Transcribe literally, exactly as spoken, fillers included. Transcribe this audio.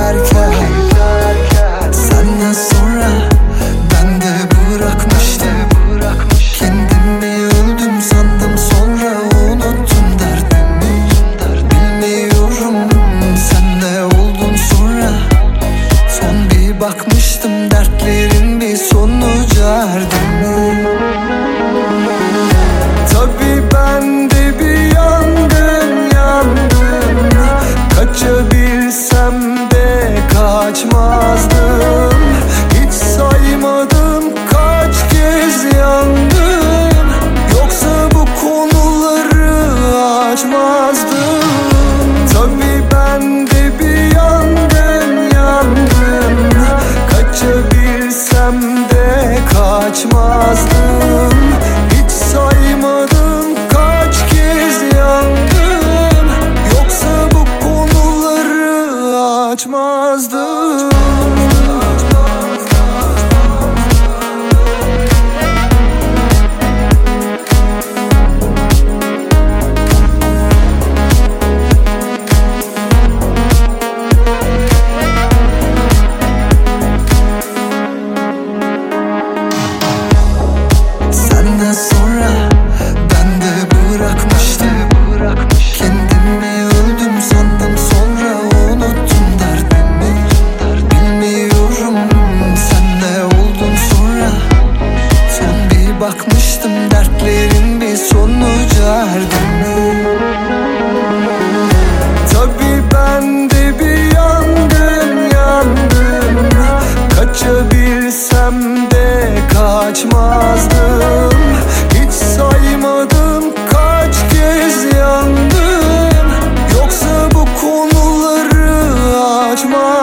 giderken. Senden sonra ben de bırakmıştım. Kendimi öldüm sandım, sonra unuttum derdimi. Bilmiyorum sen ne oldun sonra. Son bir bakmıştım, dertlerin bir sonucu erdi mi? Tabii ben de bir yandım yandım. Kaçabilsem de kaçmazdım. Hiç saymadım kaç kez yandım. Yoksa bu konuları açmazdım. Tabii ben de bir yandım yandım. Kaçabilsem de kaçmazdım. Hiç saymadım kaç kez yandım. Yoksa bu konuları açmazdım. Senden sonra ben de bırakmıştım. Kendimi öldüm sandım, sonra unuttum derdimi. Bilmiyorum sen ne oldun sonra. Son bir bakmıştım, dertlerin bir sonucu erdi mi? Tabii ben de bir yandım yandım. Kaçabilsem de kaçmazdım. Hiç saymadım kaç kez yandım. Yoksa bu konuları açmazdım.